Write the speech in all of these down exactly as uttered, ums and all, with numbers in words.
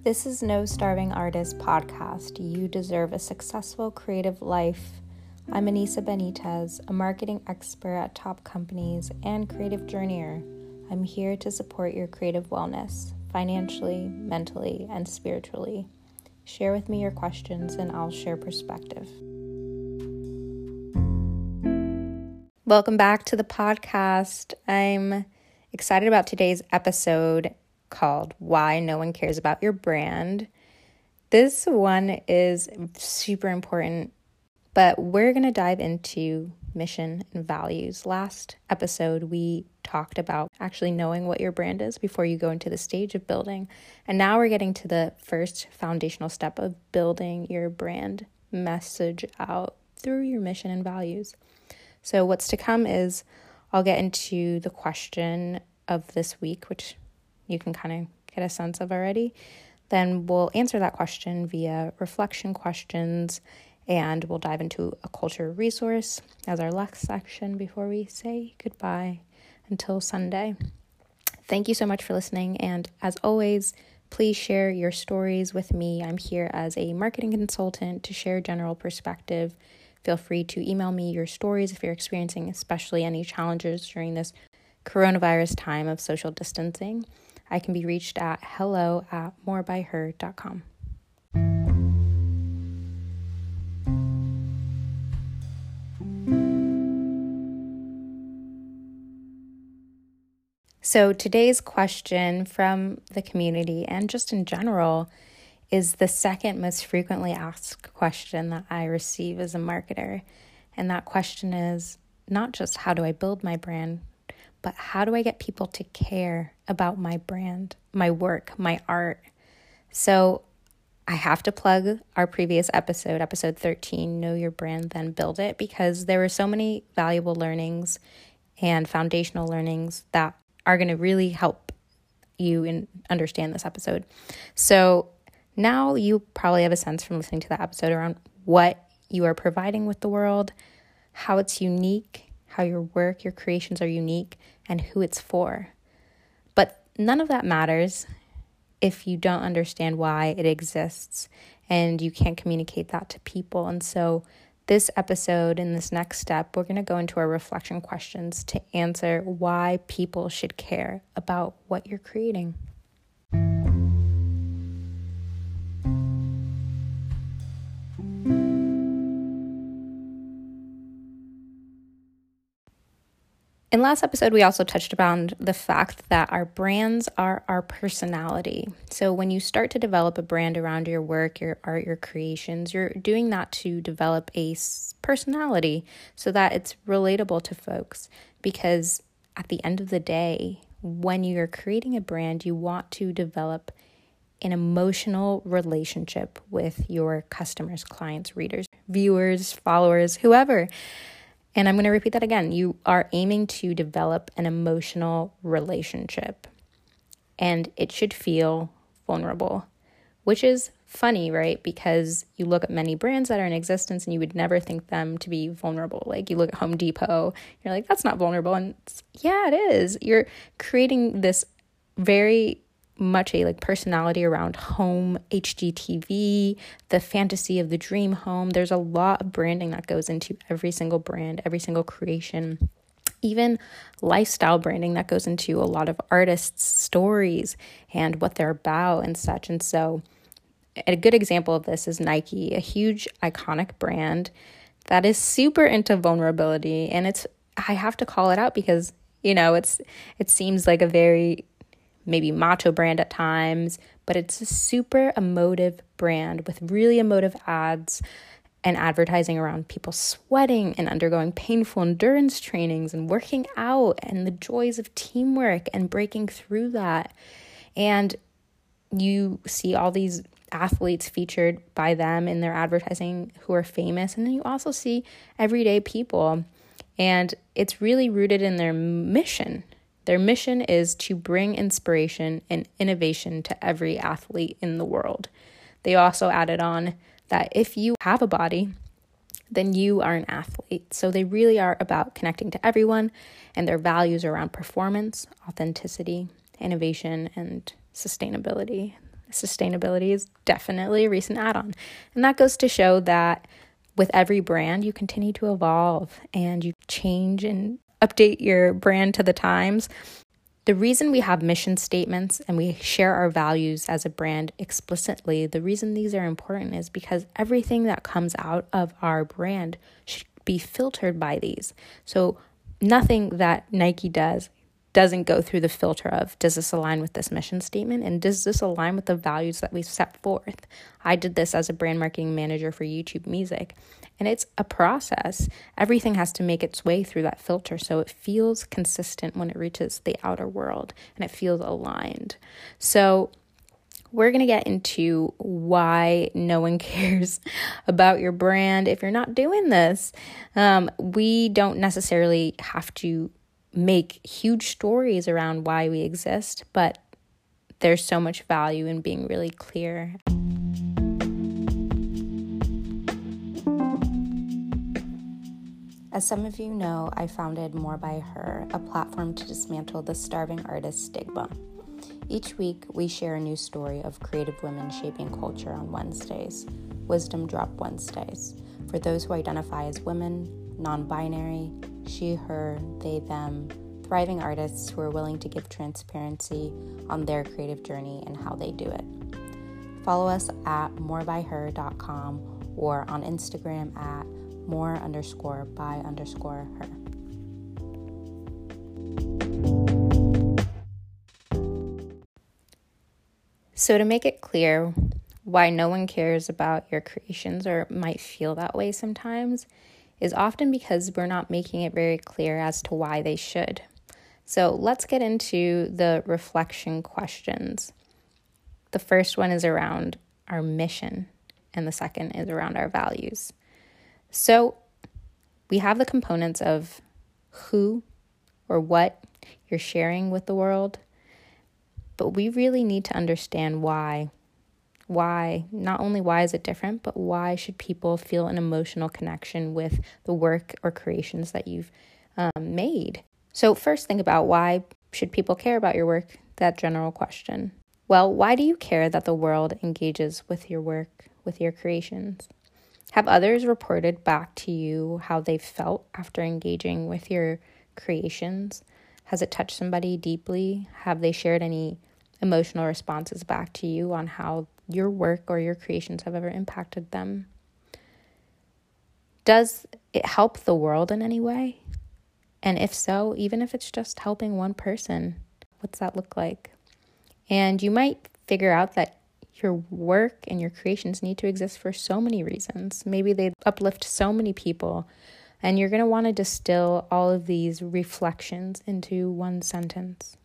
This is No Starving Artist podcast. You deserve a successful creative life. I'm Anissa Benitez, a marketing expert at top companies and creative journeyer. I'm here to support your creative wellness, financially, mentally, and spiritually. Share with me your questions and I'll share perspective. Welcome back to the podcast. I'm excited about today's episode called Why No One Cares About Your Brand. This one is super important, but we're going to dive into mission and values. Last episode, we talked about actually knowing what your brand is before you go into the stage of building. And now we're getting to the first foundational step of building your brand message out through your mission and values. So what's to come is I'll get into the question of this week, which you can kind of get a sense of already. Then we'll answer that question via reflection questions, and we'll dive into a culture resource as our last section before we say goodbye until Sunday. Thank you so much for listening, and as always, please share your stories with me. I'm here as a marketing consultant to share general perspective. Feel free to email me your stories if you're experiencing especially any challenges during this coronavirus time of social distancing. I can be reached at hello at more by her dot com. So today's question from the community and just in general is the second most frequently asked question that I receive as a marketer. And that question is not just how do I build my brand, but how do I get people to care about my brand, my work, my art? So I have to plug our previous episode, episode thirteen, Know Your Brand, Then Build It, because there were so many valuable learnings and foundational learnings that are going to really help you in understand this episode. So now you probably have a sense from listening to that episode around what you are providing with the world, how it's unique, how your work, your creations are unique, and who it's for. But none of that matters if you don't understand why it exists and you can't communicate that to people. And so this episode, in this next step, we're going to go into our reflection questions to answer why people should care about what you're creating. In last episode, we also touched upon the fact that our brands are our personality. So when you start to develop a brand around your work, your art, your creations, you're doing that to develop a personality so that it's relatable to folks. Because at the end of the day, when you're creating a brand, you want to develop an emotional relationship with your customers, clients, readers, viewers, followers, whoever. And I'm going to repeat that again. You are aiming to develop an emotional relationship, and it should feel vulnerable, which is funny, right? Because you look at many brands that are in existence and you would never think them to be vulnerable. Like you look at Home Depot, you're like, that's not vulnerable. And it's, yeah, it is. You're creating this very much a like personality around home, H G T V, the fantasy of the dream home. There's a lot of branding that goes into every single brand, every single creation, even lifestyle branding that goes into a lot of artists' stories and what they're about and such. And so a good example of this is Nike, a huge iconic brand that is super into vulnerability. And it's, I have to call it out because, you know, it's, it seems like a very maybe macho brand at times, but it's a super emotive brand with really emotive ads and advertising around people sweating and undergoing painful endurance trainings and working out and the joys of teamwork and breaking through that. And you see all these athletes featured by them in their advertising who are famous. And then you also see everyday people. And it's really rooted in their mission. Their mission is to bring inspiration and innovation to every athlete in the world. They also added on that if you have a body, then you are an athlete. So they really are about connecting to everyone, and their values are around performance, authenticity, innovation, and sustainability. sustainability is definitely a recent add-on. And that goes to show that with every brand, you continue to evolve and you change and update your brand to the times. The reason we have mission statements and we share our values as a brand explicitly, the reason these are important is because everything that comes out of our brand should be filtered by these. So nothing that Nike does doesn't go through the filter of, does this align with this mission statement? And does this align with the values that we've set forth? I did this as a brand marketing manager for YouTube Music, and it's a process. Everything has to make its way through that filter so it feels consistent when it reaches the outer world and it feels aligned. So we're going to get into why no one cares about your brand if you're not doing this. Um, we don't necessarily have to make huge stories around why we exist, but there's so much value in being really clear. As some of you know, I founded More by Her, a platform to dismantle the starving artist stigma. Each week, we share a new story of creative women shaping culture on Wednesdays, Wisdom Drop Wednesdays, for those who identify as women, non-binary, she, her, they, them, thriving artists who are willing to give transparency on their creative journey and how they do it. Follow us at more by her dot com or on Instagram at more underscore by underscore her. So to make it clear why no one cares about your creations, or might feel that way sometimes, is often because we're not making it very clear as to why they should. So let's get into the reflection questions. The first one is around our mission, and the second is around our values. So we have the components of who or what you're sharing with the world, but we really need to understand why. Why, not only why is it different, but why should people feel an emotional connection with the work or creations that you've um, made? So first, think about why should people care about your work? That general question. Well, why do you care that the world engages with your work, with your creations? Have others reported back to you how they felt after engaging with your creations? Has it touched somebody deeply? Have they shared any emotional responses back to you on how your work or your creations have ever impacted them? Does it help the world in any way? And if so, even if it's just helping one person, what's that look like? And you might figure out that your work and your creations need to exist for so many reasons. Maybe they uplift so many people, and you're going to want to distill all of these reflections into one sentence.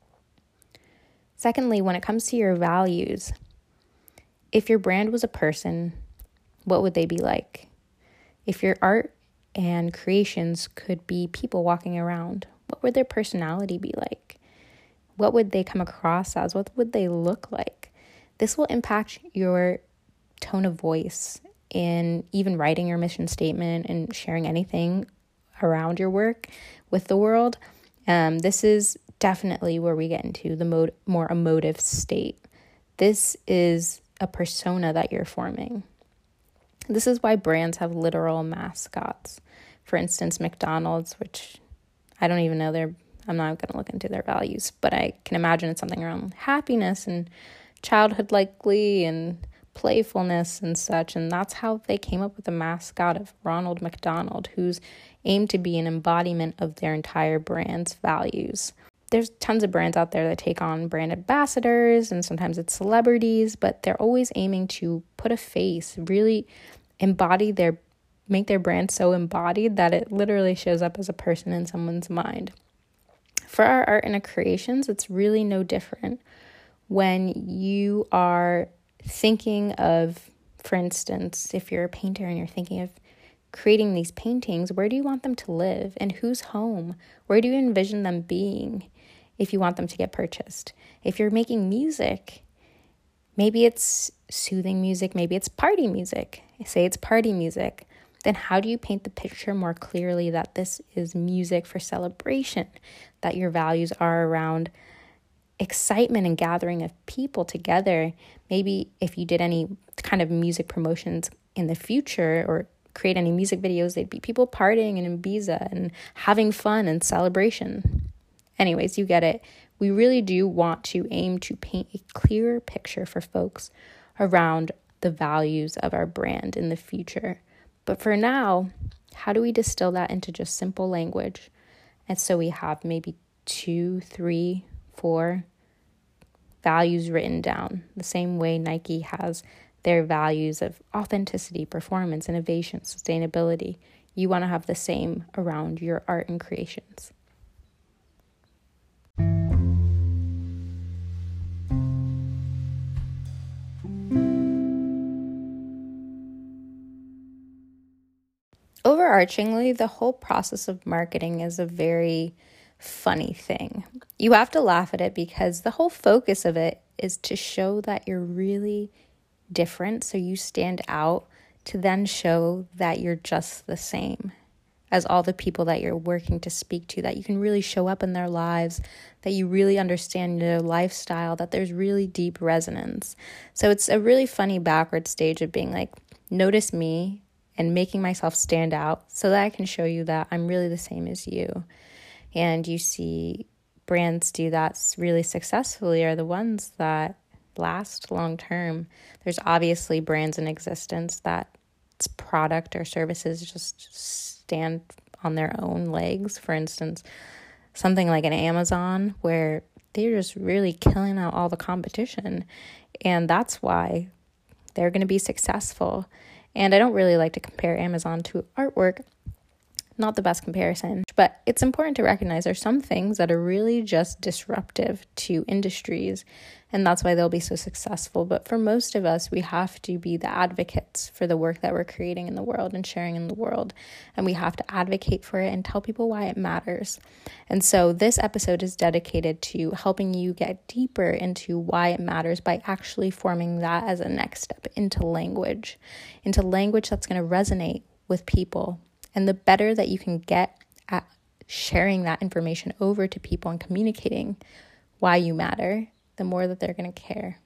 Secondly, when it comes to your values, if your brand was a person, what would they be like? If your art and creations could be people walking around, what would their personality be like? What would they come across as? What would they look like? This will impact your tone of voice in even writing your mission statement and sharing anything around your work with the world. Um, this is definitely where we get into the mo- more emotive state. This is a persona that you're forming. This is why brands have literal mascots. For instance, McDonald's, which I don't even know their, I'm not going to look into their values, but I can imagine it's something around happiness and childhood-like glee and playfulness and such. And that's how they came up with the mascot of Ronald McDonald, who's aimed to be an embodiment of their entire brand's values. There's tons of brands out there that take on brand ambassadors, and sometimes it's celebrities, but they're always aiming to put a face, really embody their, make their brand so embodied that it literally shows up as a person in someone's mind. For our art and our creations, it's really no different. When you are thinking of, for instance, if you're a painter and you're thinking of creating these paintings, where do you want them to live and whose home? Where do you envision them being if you want them to get purchased? If you're making music, maybe it's soothing music, maybe it's party music. Say it's party music. Then how do you paint the picture more clearly that this is music for celebration, that your values are around excitement and gathering of people together. Maybe if you did any kind of music promotions in the future or create any music videos, they'd be people partying in Ibiza and having fun and celebration. Anyways, you get it. We really do want to aim to paint a clearer picture for folks around the values of our brand in the future. But for now, how do we distill that into just simple language? And so we have maybe two, three, four values written down, the same way Nike has their values of authenticity, performance, innovation, sustainability. You want to have the same around your art and creations. Overarchingly, the whole process of marketing is a very funny thing. You have to laugh at it because the whole focus of it is to show that you're really different, so you stand out, to then show that you're just the same as all the people that you're working to speak to, that you can really show up in their lives, that you really understand their lifestyle, that there's really deep resonance. So it's a really funny backward stage of being like, notice me, and making myself stand out so that I can show you that I'm really the same as you. And you see brands do that really successfully are the ones that last long term. There's obviously brands in existence that its product or services just stand on their own legs. For instance, something like an Amazon, where they're just really killing out all the competition. And that's why they're going to be successful. And I don't really like to compare Amazon to artwork. Not the best comparison, but it's important to recognize there's some things that are really just disruptive to industries, and that's why they'll be so successful. But for most of us, we have to be the advocates for the work that we're creating in the world and sharing in the world, and we have to advocate for it and tell people why it matters. And so this episode is dedicated to helping you get deeper into why it matters by actually forming that as a next step into language, into language that's going to resonate with people. And the better that you can get at sharing that information over to people and communicating why you matter, the more that they're going to care.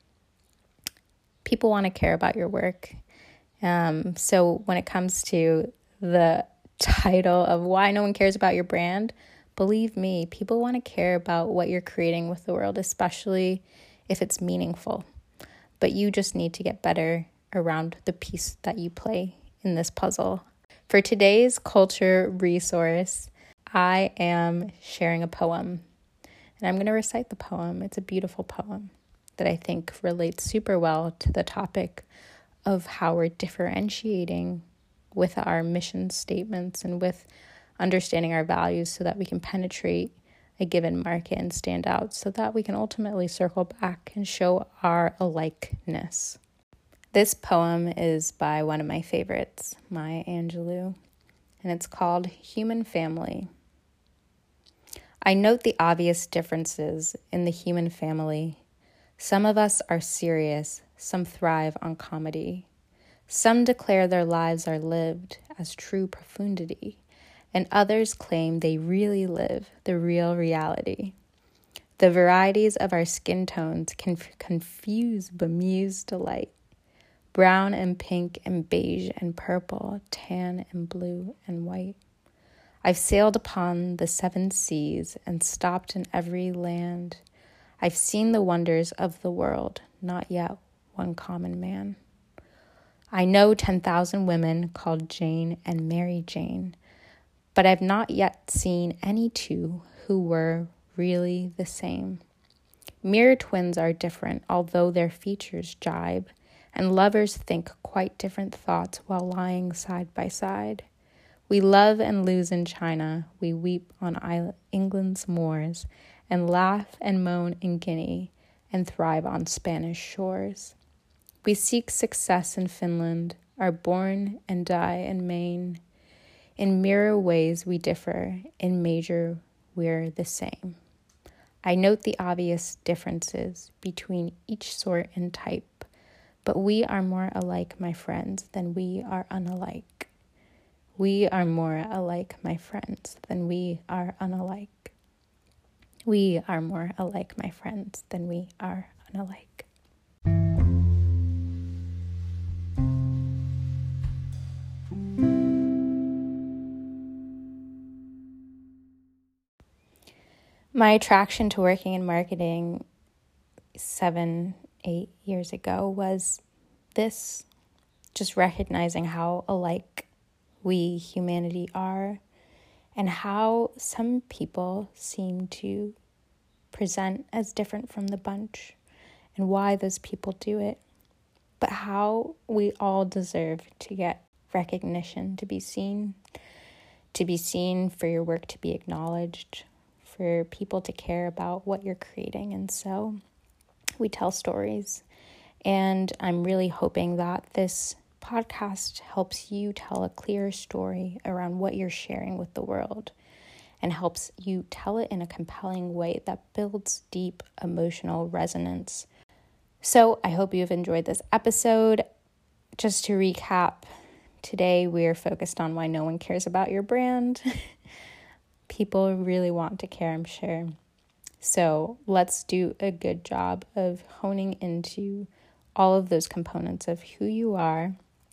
People want to care about your work. Um, so when it comes to the title of why no one cares about your brand, believe me, people want to care about what you're creating with the world, especially if it's meaningful. But you just need to get better around the piece that you play in this puzzle. For today's culture resource, I am sharing a poem, and I'm going to recite the poem. It's a beautiful poem that I think relates super well to the topic of how we're differentiating with our mission statements and with understanding our values so that we can penetrate a given market and stand out, so that we can ultimately circle back and show our alikeness. This poem is by one of my favorites, Maya Angelou, and it's called Human Family. I note the obvious differences in the human family. Some of us are serious, some thrive on comedy. Some declare their lives are lived as true profundity, and others claim they really live the real reality. The varieties of our skin tones can f- confuse bemused delight. Brown and pink and beige and purple, tan and blue and white. I've sailed upon the seven seas and stopped in every land. I've seen the wonders of the world, not yet one common man. I know ten thousand women called Jane and Mary Jane, but I've not yet seen any two who were really the same. Mirror twins are different, although their features jibe, and lovers think quite different thoughts while lying side by side. We love and lose in China, we weep on England's moors, and laugh and moan in Guinea, and thrive on Spanish shores. We seek success in Finland, are born and die in Maine. In mirror ways we differ, in major we're the same. I note the obvious differences between each sort and type, but we are more alike, my friends, than we are unalike. We are more alike, my friends, than we are unalike. We are more alike, my friends, than we are unalike. My attraction to working in marketing seven, eight years ago was this, just recognizing how alike we humanity are and how some people seem to present as different from the bunch and why those people do it, but how we all deserve to get recognition, to be seen, to be seen for your work, to be acknowledged, for people to care about what you're creating. And so we tell stories, and I'm really hoping that this podcast helps you tell a clearer story around what you're sharing with the world and helps you tell it in a compelling way that builds deep emotional resonance. So I hope you've enjoyed this episode. Just to recap, today we are focused on why no one cares about your brand. People really want to care, I'm sure. So let's do a good job of honing into all of those components of who you are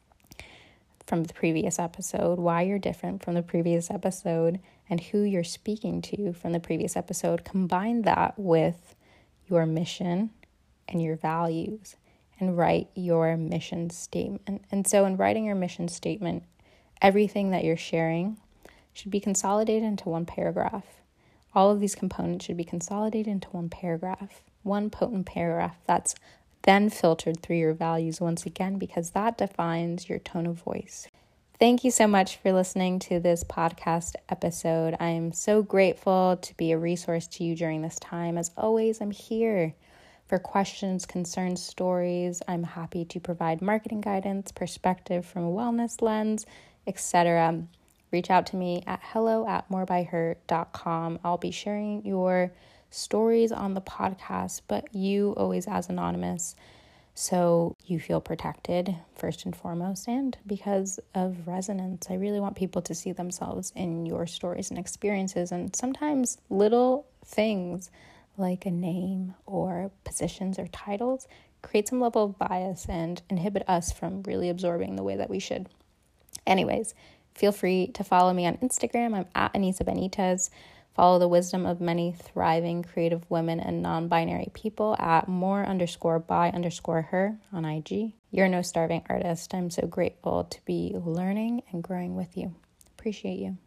from the previous episode, why you're different from the previous episode, and who you're speaking to from the previous episode. Combine that with your mission and your values and write your mission statement. And so in writing your mission statement, everything that you're sharing should be consolidated into one paragraph. All of these components should be consolidated into one paragraph, one potent paragraph that's then filtered through your values once again, because that defines your tone of voice. Thank you so much for listening to this podcast episode. I'm so grateful to be a resource to you during this time. As always, I'm here for questions, concerns, stories. I'm happy to provide marketing guidance, perspective from a wellness lens, et cetera. Reach out to me at hello at more by her dot com. I'll be sharing your stories on the podcast, but you always as anonymous, so you feel protected first and foremost, and because of resonance. I really want people to see themselves in your stories and experiences, and sometimes little things like a name or positions or titles create some level of bias and inhibit us from really absorbing the way that we should. Anyways, feel free to follow me on Instagram. I'm at Anissa Benitez. Follow the wisdom of many thriving creative women and non-binary people at more underscore by underscore her on I G. You're no starving artist. I'm so grateful to be learning and growing with you. Appreciate you.